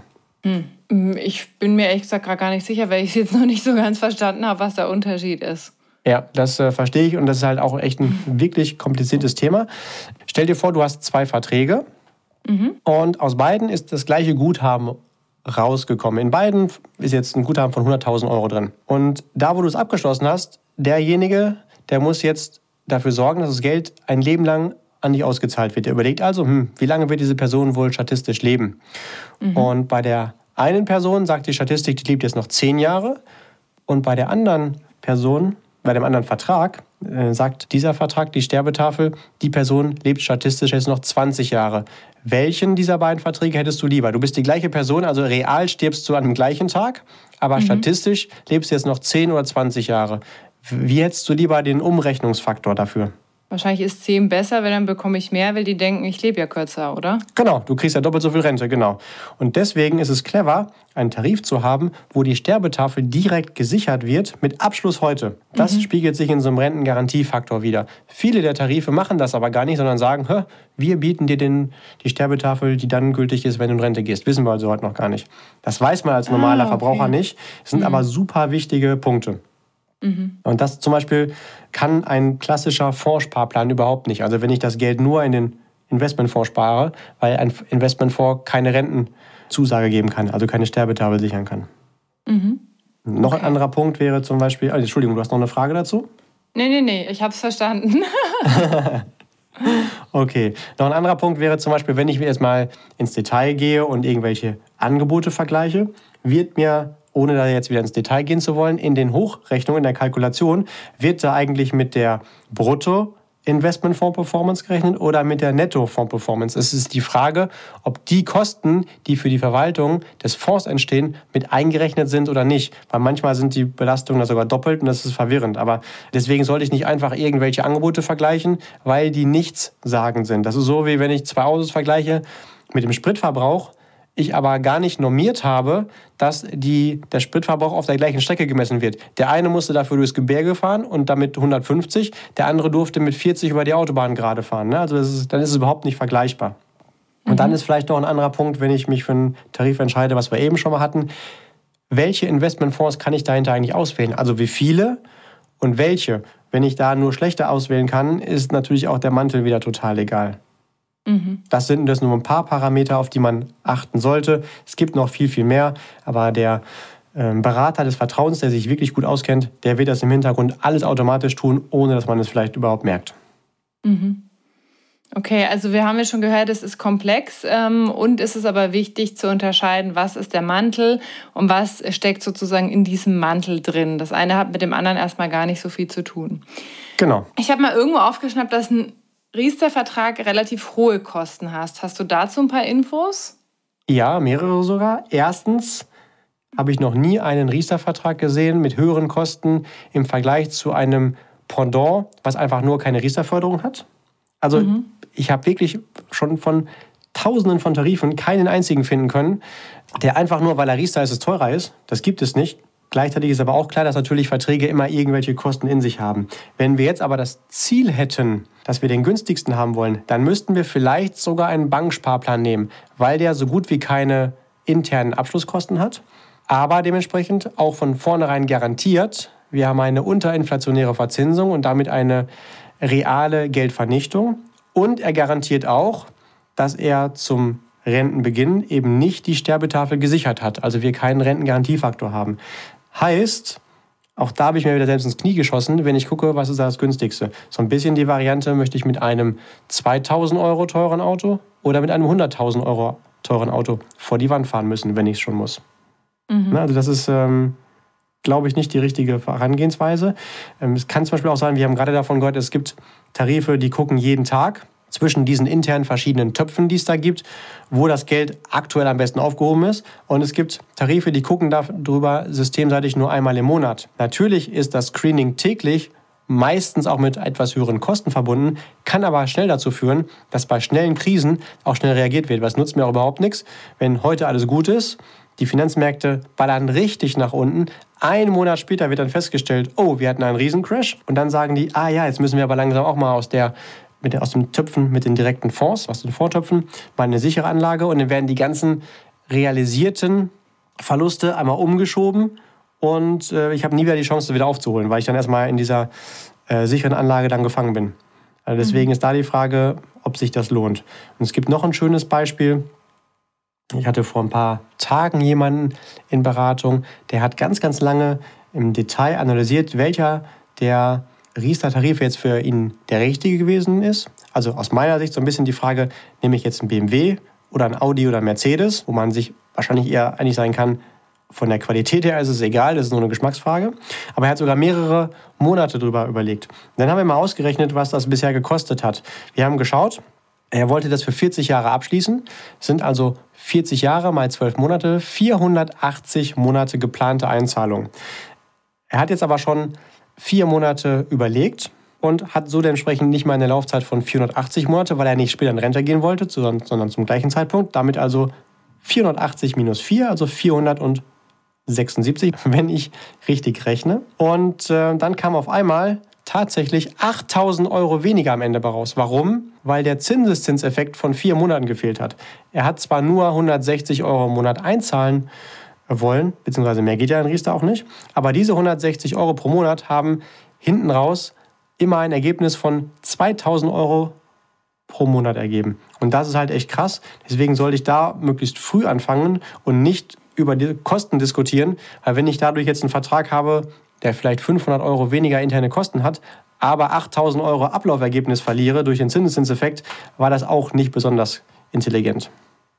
Ich bin mir ehrlich gesagt gerade gar nicht sicher, weil ich jetzt noch nicht so ganz verstanden habe, was der Unterschied ist. Ja, das verstehe ich und das ist halt auch echt ein wirklich kompliziertes Thema. Stell dir vor, du hast 2 Verträge und aus beiden ist das gleiche Guthaben rausgekommen. In beiden ist jetzt ein Guthaben von 100.000 Euro drin. Und da, wo du es abgeschlossen hast, derjenige, der muss jetzt dafür sorgen, dass das Geld ein Leben lang an dich ausgezahlt wird. Der überlegt also, wie lange wird diese Person wohl statistisch leben? Und bei der einen Person sagt die Statistik, die lebt jetzt noch 10 Jahre. Und bei der anderen Person, bei dem anderen Vertrag, sagt dieser Vertrag, die Sterbetafel, die Person lebt statistisch jetzt noch 20 Jahre. Welchen dieser beiden Verträge hättest du lieber? Du bist die gleiche Person, also real stirbst du an dem gleichen Tag, aber statistisch lebst du jetzt noch 10 oder 20 Jahre. Wie hättest du lieber den Umrechnungsfaktor dafür? Wahrscheinlich ist 10 besser, weil dann bekomme ich mehr, weil die denken, ich lebe ja kürzer, oder? Genau, du kriegst ja doppelt so viel Rente, genau. Und deswegen ist es clever, einen Tarif zu haben, wo die Sterbetafel direkt gesichert wird mit Abschluss heute. Das spiegelt sich in so einem Rentengarantiefaktor wider. Viele der Tarife machen das aber gar nicht, sondern sagen, wir bieten dir die Sterbetafel, die dann gültig ist, wenn du in Rente gehst. Wissen wir also heute noch gar nicht. Das weiß man als normaler Verbraucher nicht. Das sind aber super wichtige Punkte. Und das zum Beispiel kann ein klassischer Fondssparplan überhaupt nicht. Also wenn ich das Geld nur in den Investmentfonds spare, weil ein Investmentfonds keine Rentenzusage geben kann, also keine Sterbetafel sichern kann. Noch ein anderer Punkt wäre zum Beispiel, Entschuldigung, du hast noch eine Frage dazu? Nee, ich habe es verstanden. Okay, noch ein anderer Punkt wäre zum Beispiel, wenn ich jetzt mal ins Detail gehe und irgendwelche Angebote vergleiche, wird mir, ohne da jetzt wieder ins Detail gehen zu wollen, in den Hochrechnungen, in der Kalkulation, wird da eigentlich mit der Brutto-Investmentfonds-Performance gerechnet oder mit der Netto-Fonds-Performance. Es ist die Frage, ob die Kosten, die für die Verwaltung des Fonds entstehen, mit eingerechnet sind oder nicht. Weil manchmal sind die Belastungen da sogar doppelt und das ist verwirrend. Aber deswegen sollte ich nicht einfach irgendwelche Angebote vergleichen, weil die nichtssagend sind. Das ist so, wie wenn ich 2 Autos vergleiche mit dem Spritverbrauch, ich aber gar nicht normiert habe, dass der Spritverbrauch auf der gleichen Strecke gemessen wird. Der eine musste dafür durchs Gebirge fahren und damit 150, der andere durfte mit 40 über die Autobahn gerade fahren. Also dann ist es überhaupt nicht vergleichbar. Und dann ist vielleicht noch ein anderer Punkt, wenn ich mich für einen Tarif entscheide, was wir eben schon mal hatten, welche Investmentfonds kann ich dahinter eigentlich auswählen? Also wie viele und welche? Wenn ich da nur schlechte auswählen kann, ist natürlich auch der Mantel wieder total egal. Das sind nur ein paar Parameter, auf die man achten sollte. Es gibt noch viel, viel mehr, aber der Berater des Vertrauens, der sich wirklich gut auskennt, der wird das im Hintergrund alles automatisch tun, ohne dass man es vielleicht überhaupt merkt. Okay, also wir haben ja schon gehört, es ist komplex und es ist aber wichtig zu unterscheiden, was ist der Mantel und was steckt sozusagen in diesem Mantel drin. Das eine hat mit dem anderen erstmal gar nicht so viel zu tun. Genau. Ich habe mal irgendwo aufgeschnappt, dass ein Riester-Vertrag relativ hohe Kosten hast. Hast du dazu ein paar Infos? Ja, mehrere sogar. Erstens habe ich noch nie einen Riester-Vertrag gesehen mit höheren Kosten im Vergleich zu einem Pendant, was einfach nur keine Riester-Förderung hat. Also ich habe wirklich schon von Tausenden von Tarifen keinen einzigen finden können, der einfach nur, weil er Riester ist, teurer ist. Das gibt es nicht. Gleichzeitig ist aber auch klar, dass natürlich Verträge immer irgendwelche Kosten in sich haben. Wenn wir jetzt aber das Ziel hätten, dass wir den günstigsten haben wollen, dann müssten wir vielleicht sogar einen Banksparplan nehmen, weil der so gut wie keine internen Abschlusskosten hat, aber dementsprechend auch von vornherein garantiert, wir haben eine unterinflationäre Verzinsung und damit eine reale Geldvernichtung. Und er garantiert auch, dass er zum Rentenbeginn eben nicht die Sterbetafel gesichert hat, also wir keinen Rentengarantiefaktor haben. Heißt, auch da habe ich mir wieder selbst ins Knie geschossen, wenn ich gucke, was ist das günstigste. So ein bisschen die Variante, möchte ich mit einem 2.000 Euro teuren Auto oder mit einem 100.000 Euro teuren Auto vor die Wand fahren müssen, wenn ich es schon muss. Also das ist, glaube ich, nicht die richtige Herangehensweise. Es kann zum Beispiel auch sein, wir haben gerade davon gehört, es gibt Tarife, die gucken jeden Tag zwischen diesen internen verschiedenen Töpfen, die es da gibt, wo das Geld aktuell am besten aufgehoben ist. Und es gibt Tarife, die gucken darüber systemseitig nur einmal im Monat. Natürlich ist das Screening täglich, meistens auch mit etwas höheren Kosten verbunden, kann aber schnell dazu führen, dass bei schnellen Krisen auch schnell reagiert wird. Was nutzt mir auch überhaupt nichts, wenn heute alles gut ist, die Finanzmärkte ballern richtig nach unten. 1 Monat später wird dann festgestellt, oh, wir hatten einen Riesencrash. Und dann sagen die, jetzt müssen wir aber langsam auch mal aus den Töpfen mit den direkten Fonds, aus den Fondstöpfen, mal eine sichere Anlage. Und dann werden die ganzen realisierten Verluste einmal umgeschoben. Und ich habe nie wieder die Chance, wieder aufzuholen, weil ich dann erstmal in dieser sicheren Anlage dann gefangen bin. Also deswegen ist da die Frage, ob sich das lohnt. Und es gibt noch ein schönes Beispiel. Ich hatte vor ein paar Tagen jemanden in Beratung, der hat ganz, ganz lange im Detail analysiert, welcher der Riester-Tarif jetzt für ihn der richtige gewesen ist. Also aus meiner Sicht so ein bisschen die Frage, nehme ich jetzt einen BMW oder einen Audi oder einen Mercedes, wo man sich wahrscheinlich eher einig sein kann, von der Qualität her ist es egal, das ist nur eine Geschmacksfrage. Aber er hat sogar mehrere Monate drüber überlegt. Und dann haben wir mal ausgerechnet, was das bisher gekostet hat. Wir haben geschaut, er wollte das für 40 Jahre abschließen. Das sind also 40 Jahre mal 12 Monate, 480 Monate geplante Einzahlung. Er hat jetzt aber schon 4 Monate überlegt und hat so entsprechend nicht mal eine Laufzeit von 480 Monate, weil er nicht später in Rente gehen wollte, sondern zum gleichen Zeitpunkt. Damit also 480 minus 4, also 476, wenn ich richtig rechne. Und dann kam auf einmal tatsächlich 8.000 Euro weniger am Ende raus. Warum? Weil der Zinseszinseffekt von 4 Monaten gefehlt hat. Er hat zwar nur 160 Euro im Monat einzahlen wollen, beziehungsweise mehr geht ja in Riester auch nicht, aber diese 160 Euro pro Monat haben hinten raus immer ein Ergebnis von 2.000 Euro pro Monat ergeben. Und das ist halt echt krass. Deswegen sollte ich da möglichst früh anfangen und nicht über die Kosten diskutieren, weil wenn ich dadurch jetzt einen Vertrag habe, der vielleicht 500 Euro weniger interne Kosten hat, aber 8.000 Euro Ablaufergebnis verliere durch den Zinseszinseffekt, war das auch nicht besonders intelligent.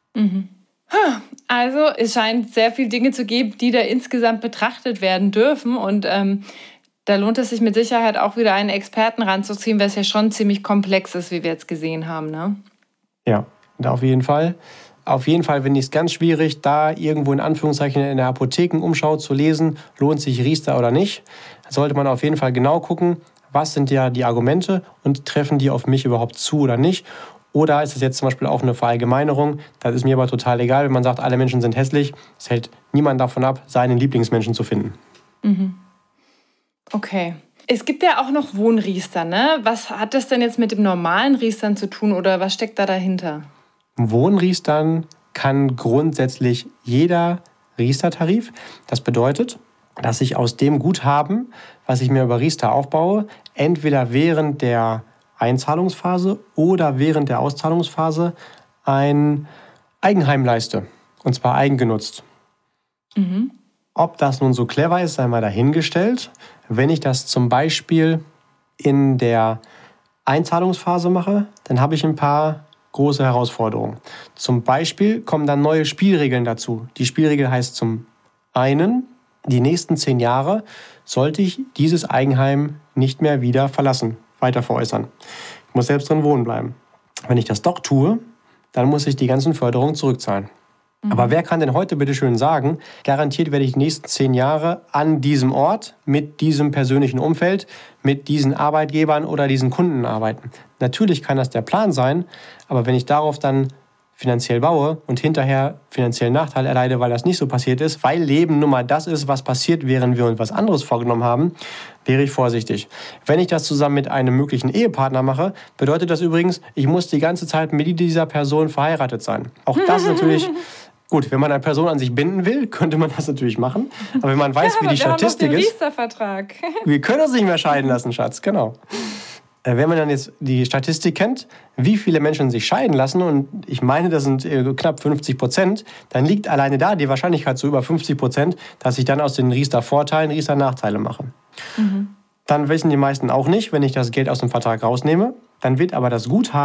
Also es scheint sehr viele Dinge zu geben, die da insgesamt betrachtet werden dürfen. Und da lohnt es sich mit Sicherheit auch wieder einen Experten ranzuziehen, weil es ja schon ziemlich komplex ist, wie wir jetzt gesehen haben. Ne? Ja, auf jeden Fall. Auf jeden Fall finde ich es ganz schwierig, da irgendwo in Anführungszeichen in der Apothekenumschau zu lesen, lohnt sich Riester oder nicht. Da sollte man auf jeden Fall genau gucken, was sind ja die Argumente und treffen die auf mich überhaupt zu oder nicht. Oder ist es jetzt zum Beispiel auch eine Verallgemeinerung? Das ist mir aber total egal, wenn man sagt, alle Menschen sind hässlich. Es hält niemand davon ab, seinen Lieblingsmenschen zu finden. Okay. Es gibt ja auch noch Wohnriester, ne? Was hat das denn jetzt mit dem normalen Riestern zu tun oder was steckt da dahinter? Wohnriestern kann grundsätzlich jeder Riester-Tarif. Das bedeutet, dass ich aus dem Guthaben, was ich mir über Riester aufbaue, entweder während der Einzahlungsphase oder während der Auszahlungsphase ein Eigenheim leiste. Und zwar eigengenutzt. Ob das nun so clever ist, sei mal dahingestellt. Wenn ich das zum Beispiel in der Einzahlungsphase mache, dann habe ich ein paar große Herausforderungen. Zum Beispiel kommen dann neue Spielregeln dazu. Die Spielregel heißt zum einen, die nächsten 10 Jahre sollte ich dieses Eigenheim nicht mehr wieder verlassen, weiter veräußern. Ich muss selbst drin wohnen bleiben. Wenn ich das doch tue, dann muss ich die ganzen Förderungen zurückzahlen. Aber wer kann denn heute bitte schön sagen, garantiert werde ich die nächsten 10 Jahre an diesem Ort, mit diesem persönlichen Umfeld, mit diesen Arbeitgebern oder diesen Kunden arbeiten? Natürlich kann das der Plan sein, aber wenn ich darauf dann finanziell baue und hinterher finanziellen Nachteil erleide, weil das nicht so passiert ist, weil Leben nun mal das ist, was passiert, während wir uns was anderes vorgenommen haben, wäre ich vorsichtig. Wenn ich das zusammen mit einem möglichen Ehepartner mache, bedeutet das übrigens, ich muss die ganze Zeit mit dieser Person verheiratet sein. Auch das ist natürlich gut, wenn man eine Person an sich binden will, könnte man das natürlich machen. Aber wenn man weiß, wie die Statistik ist, wir können uns nicht mehr scheiden lassen, Schatz, genau. Wenn man dann jetzt die Statistik kennt, wie viele Menschen sich scheiden lassen, und ich meine, das sind knapp 50%, dann liegt alleine da die Wahrscheinlichkeit so über 50%, dass ich dann aus den Riester-Vorteilen Riester-Nachteile mache. Dann wissen die meisten auch nicht, wenn ich das Geld aus dem Vertrag rausnehme, dann wird aber das Guthaben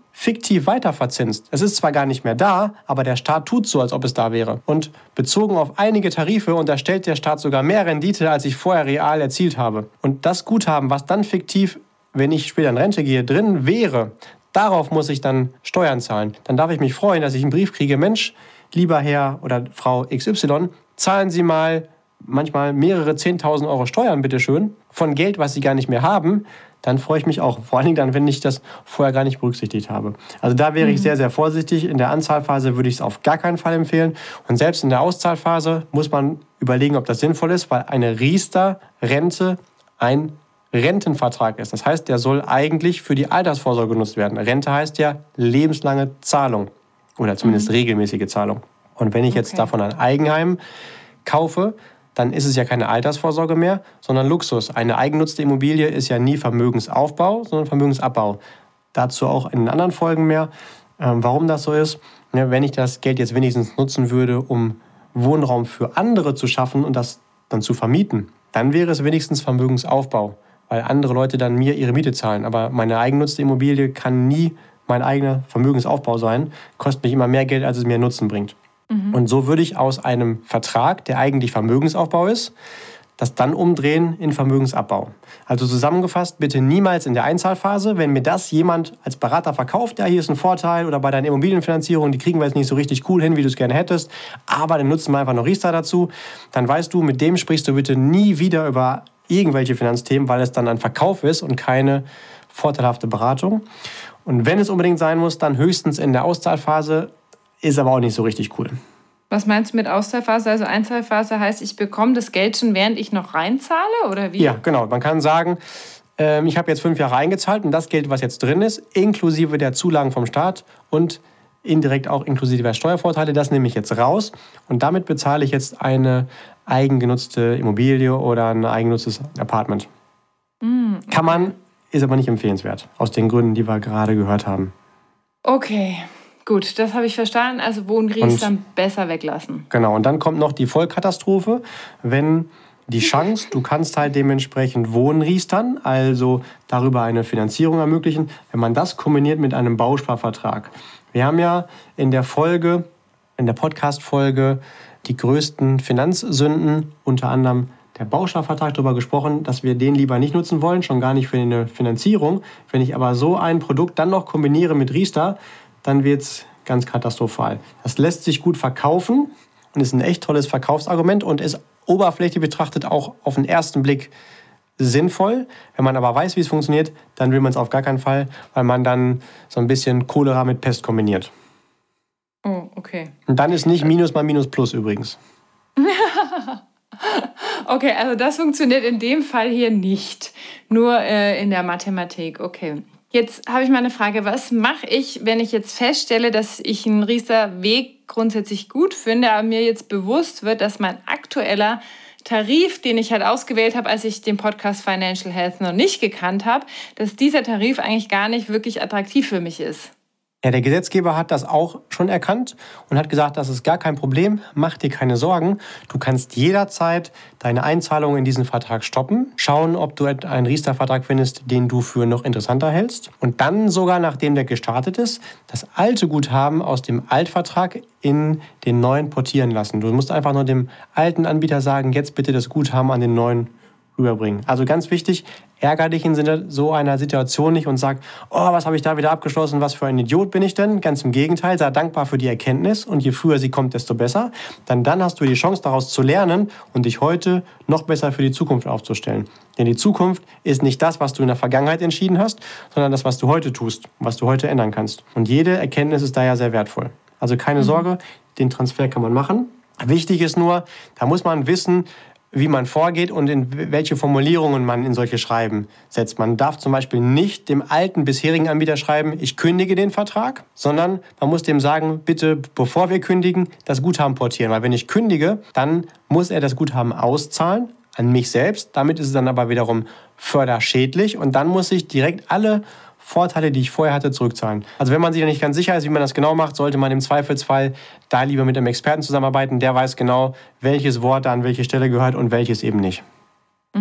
fiktiv weiterverzinst. Es ist zwar gar nicht mehr da, aber der Staat tut so, als ob es da wäre. Und bezogen auf einige Tarife unterstellt der Staat sogar mehr Rendite, als ich vorher real erzielt habe. Und das Guthaben, was dann fiktiv, wenn ich später in Rente gehe, drin wäre, darauf muss ich dann Steuern zahlen. Dann darf ich mich freuen, dass ich einen Brief kriege, Mensch, lieber Herr oder Frau XY, zahlen Sie mal manchmal mehrere 10.000 Euro Steuern, bitteschön, von Geld, was Sie gar nicht mehr haben. Dann freue ich mich auch. Vor allen Dingen dann, wenn ich das vorher gar nicht berücksichtigt habe. Also da wäre ich sehr, sehr vorsichtig. In der Anzahlphase würde ich es auf gar keinen Fall empfehlen. Und selbst in der Auszahlphase muss man überlegen, ob das sinnvoll ist, weil eine Riester-Rente ein Rentenvertrag ist. Das heißt, der soll eigentlich für die Altersvorsorge genutzt werden. Rente heißt ja lebenslange Zahlung oder zumindest regelmäßige Zahlung. Und wenn ich jetzt davon ein Eigenheim kaufe, dann ist es ja keine Altersvorsorge mehr, sondern Luxus. Eine eigennutzte Immobilie ist ja nie Vermögensaufbau, sondern Vermögensabbau. Dazu auch in den anderen Folgen mehr, warum das so ist. Wenn ich das Geld jetzt wenigstens nutzen würde, um Wohnraum für andere zu schaffen und das dann zu vermieten, dann wäre es wenigstens Vermögensaufbau, weil andere Leute dann mir ihre Miete zahlen. Aber meine eigennutzte Immobilie kann nie mein eigener Vermögensaufbau sein, kostet mich immer mehr Geld, als es mir Nutzen bringt. Und so würde ich aus einem Vertrag, der eigentlich Vermögensaufbau ist, das dann umdrehen in Vermögensabbau. Also zusammengefasst, bitte niemals in der Einzahlphase, wenn mir das jemand als Berater verkauft, ja, hier ist ein Vorteil, oder bei deiner Immobilienfinanzierung, die kriegen wir jetzt nicht so richtig cool hin, wie du es gerne hättest, aber dann nutzen wir einfach noch Riester dazu, dann weißt du, mit dem sprichst du bitte nie wieder über irgendwelche Finanzthemen, weil es dann ein Verkauf ist und keine vorteilhafte Beratung. Und wenn es unbedingt sein muss, dann höchstens in der Auszahlphase, ist aber auch nicht so richtig cool. Was meinst du mit Auszahlphase? Also Einzahlphase heißt, ich bekomme das Geld schon, während ich noch reinzahle, oder wie? Ja, genau. Man kann sagen, ich habe jetzt 5 Jahre eingezahlt und das Geld, was jetzt drin ist, inklusive der Zulagen vom Staat und indirekt auch inklusive der Steuervorteile, das nehme ich jetzt raus und damit bezahle ich jetzt eine eigengenutzte Immobilie oder ein eigengenutztes Apartment. Okay. Kann man, ist aber nicht empfehlenswert, aus den Gründen, die wir gerade gehört haben. Okay. Gut, das habe ich verstanden. Also Wohnriestern besser weglassen. Genau, und dann kommt noch die Vollkatastrophe, wenn die Chance, du kannst halt dementsprechend Wohnriestern, also darüber eine Finanzierung ermöglichen, wenn man das kombiniert mit einem Bausparvertrag. Wir haben ja in der Podcast-Folge die größten Finanzsünden, unter anderem der Bausparvertrag, darüber gesprochen, dass wir den lieber nicht nutzen wollen, schon gar nicht für eine Finanzierung. Wenn ich aber so ein Produkt dann noch kombiniere mit Riester, dann wird es ganz katastrophal. Das lässt sich gut verkaufen und ist ein echt tolles Verkaufsargument und ist oberflächlich betrachtet auch auf den ersten Blick sinnvoll. Wenn man aber weiß, wie es funktioniert, dann will man es auf gar keinen Fall, weil man dann so ein bisschen Cholera mit Pest kombiniert. Oh, okay. Und dann ist nicht Minus mal Minus Plus übrigens. Okay, also das funktioniert in dem Fall hier nicht. Nur in der Mathematik, okay. Jetzt habe ich mal eine Frage. Was mache ich, wenn ich jetzt feststelle, dass ich einen Riester-Weg grundsätzlich gut finde, aber mir jetzt bewusst wird, dass mein aktueller Tarif, den ich halt ausgewählt habe, als ich den Podcast Financial Health noch nicht gekannt habe, dass dieser Tarif eigentlich gar nicht wirklich attraktiv für mich ist? Ja, der Gesetzgeber hat das auch schon erkannt und hat gesagt, das ist gar kein Problem, mach dir keine Sorgen. Du kannst jederzeit deine Einzahlung in diesen Vertrag stoppen, schauen, ob du einen Riester-Vertrag findest, den du für noch interessanter hältst und dann sogar, nachdem der gestartet ist, das alte Guthaben aus dem Altvertrag in den neuen portieren lassen. Du musst einfach nur dem alten Anbieter sagen, jetzt bitte das Guthaben an den neuen rüberbringen. Also ganz wichtig, ärgere dich in so einer Situation nicht und sag, oh, was habe ich da wieder abgeschlossen, was für ein Idiot bin ich denn? Ganz im Gegenteil, sei dankbar für die Erkenntnis und je früher sie kommt, desto besser. Dann hast du die Chance, daraus zu lernen und dich heute noch besser für die Zukunft aufzustellen. Denn die Zukunft ist nicht das, was du in der Vergangenheit entschieden hast, sondern das, was du heute tust, was du heute ändern kannst. Und jede Erkenntnis ist daher sehr wertvoll. Also keine Sorge, den Transfer kann man machen. Wichtig ist nur, da muss man wissen, wie man vorgeht und in welche Formulierungen man in solche Schreiben setzt. Man darf zum Beispiel nicht dem alten bisherigen Anbieter schreiben, ich kündige den Vertrag, sondern man muss dem sagen, bitte, bevor wir kündigen, das Guthaben portieren. Weil wenn ich kündige, dann muss er das Guthaben auszahlen an mich selbst. Damit ist es dann aber wiederum förderschädlich und dann muss ich direkt alle Vorteile, die ich vorher hatte, zurückzahlen. Also wenn man sich da nicht ganz sicher ist, wie man das genau macht, sollte man im Zweifelsfall da lieber mit einem Experten zusammenarbeiten. Der weiß genau, welches Wort da an welche Stelle gehört und welches eben nicht.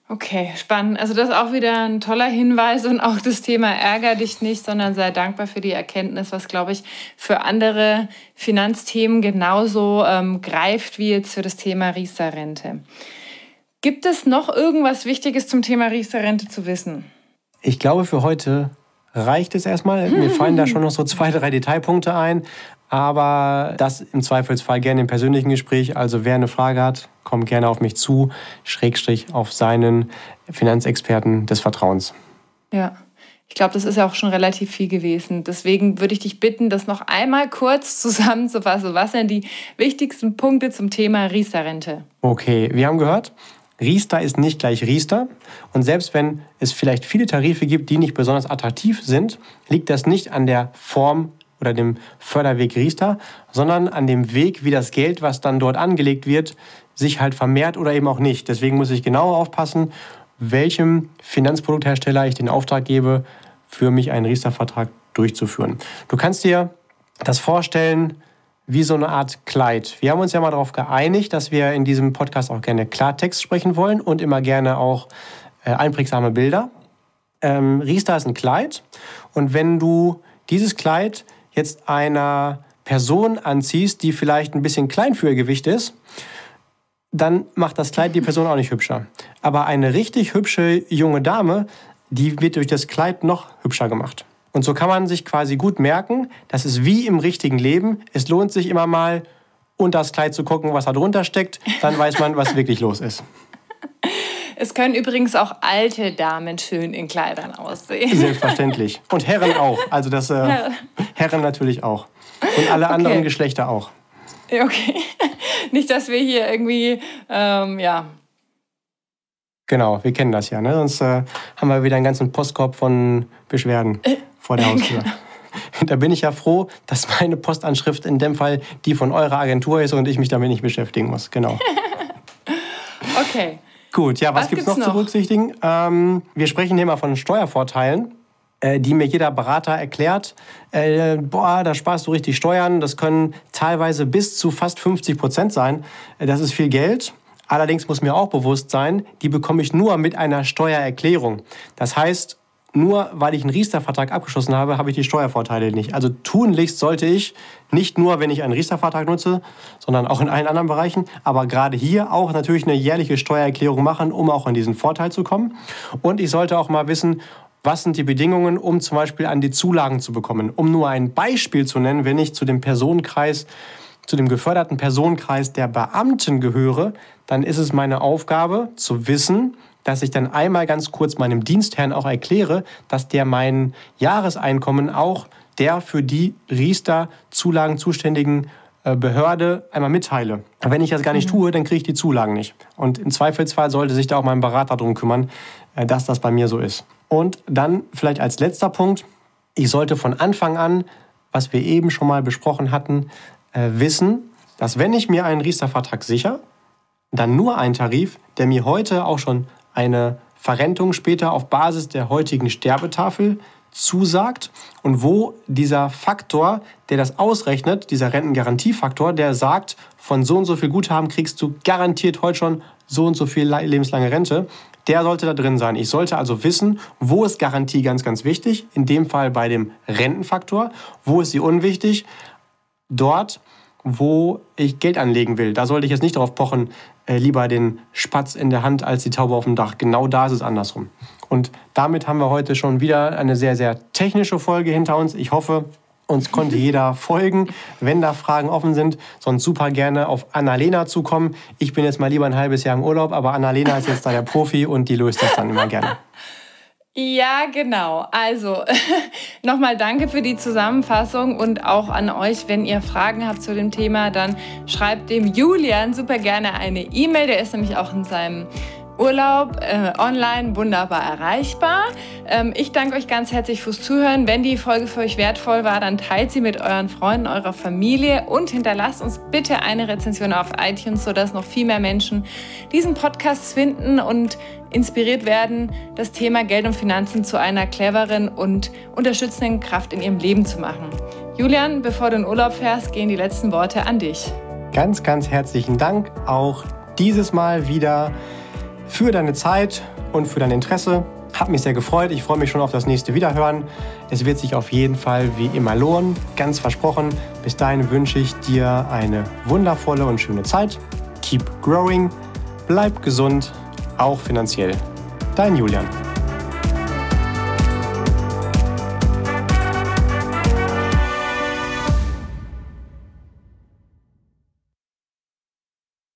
Okay, spannend. Also das ist auch wieder ein toller Hinweis und auch das Thema ärger dich nicht, sondern sei dankbar für die Erkenntnis, was, glaube ich, für andere Finanzthemen genauso greift wie jetzt für das Thema Riester-Rente. Gibt es noch irgendwas Wichtiges zum Thema Riester-Rente zu wissen? Ich glaube, für heute reicht es erstmal. Mir fallen da schon noch so 2, 3 Detailpunkte ein. Aber das im Zweifelsfall gerne im persönlichen Gespräch. Also wer eine Frage hat, kommt gerne auf mich zu, / auf seinen Finanzexperten des Vertrauens. Ja, ich glaube, das ist ja auch schon relativ viel gewesen. Deswegen würde ich dich bitten, das noch einmal kurz zusammenzufassen. Was sind die wichtigsten Punkte zum Thema Riester-Rente? Okay, wir haben gehört, Riester ist nicht gleich Riester. Und selbst wenn es vielleicht viele Tarife gibt, die nicht besonders attraktiv sind, liegt das nicht an der Form oder dem Förderweg Riester, sondern an dem Weg, wie das Geld, was dann dort angelegt wird, sich halt vermehrt oder eben auch nicht. Deswegen muss ich genau aufpassen, welchem Finanzprodukthersteller ich den Auftrag gebe, für mich einen Riester-Vertrag durchzuführen. Du kannst dir das vorstellen wie so eine Art Kleid. Wir haben uns ja mal darauf geeinigt, dass wir in diesem Podcast auch gerne Klartext sprechen wollen und immer gerne auch einprägsame Bilder. Riester ist ein Kleid und wenn du dieses Kleid jetzt einer Person anziehst, die vielleicht ein bisschen klein für ihr Gewicht ist, dann macht das Kleid die Person auch nicht hübscher. Aber eine richtig hübsche junge Dame, die wird durch das Kleid noch hübscher gemacht. Und so kann man sich quasi gut merken, das ist wie im richtigen Leben. Es lohnt sich immer mal, unter das Kleid zu gucken, was da drunter steckt. Dann weiß man, was wirklich los ist. Es können übrigens auch alte Damen schön in Kleidern aussehen. Selbstverständlich. Und Herren auch. Also das Herren natürlich auch. Und alle anderen Geschlechter auch. Okay. Nicht, dass wir hier irgendwie, Genau, wir kennen das ja. Ne? Sonst haben wir wieder einen ganzen Postkorb von Beschwerden vor der Haustür. Da bin ich ja froh, dass meine Postanschrift in dem Fall die von eurer Agentur ist und ich mich damit nicht beschäftigen muss. Genau. Okay. Gut, ja, was gibt's noch zu berücksichtigen? Wir sprechen hier mal von Steuervorteilen, die mir jeder Berater erklärt. Da sparst du richtig Steuern. Das können teilweise bis zu fast 50% sein. Das ist viel Geld. Allerdings muss mir auch bewusst sein, die bekomme ich nur mit einer Steuererklärung. Das heißt, nur weil ich einen Riester-Vertrag abgeschlossen habe, habe ich die Steuervorteile nicht. Also tunlichst sollte ich, nicht nur, wenn ich einen Riester-Vertrag nutze, sondern auch in allen anderen Bereichen, aber gerade hier auch natürlich eine jährliche Steuererklärung machen, um auch an diesen Vorteil zu kommen. Und ich sollte auch mal wissen, was sind die Bedingungen, um zum Beispiel an die Zulagen zu bekommen. Um nur ein Beispiel zu nennen, wenn ich zu dem geförderten Personenkreis der Beamten gehöre, dann ist es meine Aufgabe zu wissen, dass ich dann einmal ganz kurz meinem Dienstherrn auch erkläre, dass der mein Jahreseinkommen auch der für die Riester-Zulagen zuständigen Behörde einmal mitteile. Wenn ich das gar nicht tue, dann kriege ich die Zulagen nicht. Und im Zweifelsfall sollte sich da auch mein Berater darum kümmern, dass das bei mir so ist. Und dann vielleicht als letzter Punkt, ich sollte von Anfang an, was wir eben schon mal besprochen hatten, wissen, dass wenn ich mir einen Riester-Vertrag sichere, dann nur ein Tarif, der mir heute auch schon eine Verrentung später auf Basis der heutigen Sterbetafel zusagt und wo dieser Faktor, der das ausrechnet, dieser Rentengarantiefaktor, der sagt, von so und so viel Guthaben kriegst du garantiert heute schon so und so viel lebenslange Rente, der sollte da drin sein. Ich sollte also wissen, wo ist Garantie ganz, ganz wichtig, in dem Fall bei dem Rentenfaktor, wo ist sie unwichtig, dort, wo ich Geld anlegen will. Da sollte ich jetzt nicht darauf pochen, lieber den Spatz in der Hand als die Taube auf dem Dach. Genau da ist es andersrum. Und damit haben wir heute schon wieder eine sehr, sehr technische Folge hinter uns. Ich hoffe, uns konnte jeder folgen. Wenn da Fragen offen sind, sonst super gerne auf Annalena zukommen. Ich bin jetzt mal lieber ein halbes Jahr im Urlaub, aber Annalena ist jetzt da der Profi und die löst das dann immer gerne. Ja, genau. Also nochmal danke für die Zusammenfassung und auch an euch, wenn ihr Fragen habt zu dem Thema, dann schreibt dem Julian super gerne eine E-Mail. Der ist nämlich auch in seinem Urlaub online wunderbar erreichbar. Ich danke euch ganz herzlich fürs Zuhören. Wenn die Folge für euch wertvoll war, dann teilt sie mit euren Freunden, eurer Familie und hinterlasst uns bitte eine Rezension auf iTunes, sodass noch viel mehr Menschen diesen Podcast finden und inspiriert werden, das Thema Geld und Finanzen zu einer cleveren und unterstützenden Kraft in ihrem Leben zu machen. Julian, bevor du in Urlaub fährst, gehen die letzten Worte an dich. Ganz, ganz herzlichen Dank auch dieses Mal wieder für deine Zeit, und für dein Interesse. Hat mich sehr gefreut. Ich freue mich schon auf das nächste Wiederhören. Es wird sich auf jeden Fall wie immer lohnen. Ganz versprochen. Bis dahin wünsche ich dir eine wundervolle und schöne Zeit. Keep growing. Bleib gesund, auch finanziell. Dein Julian.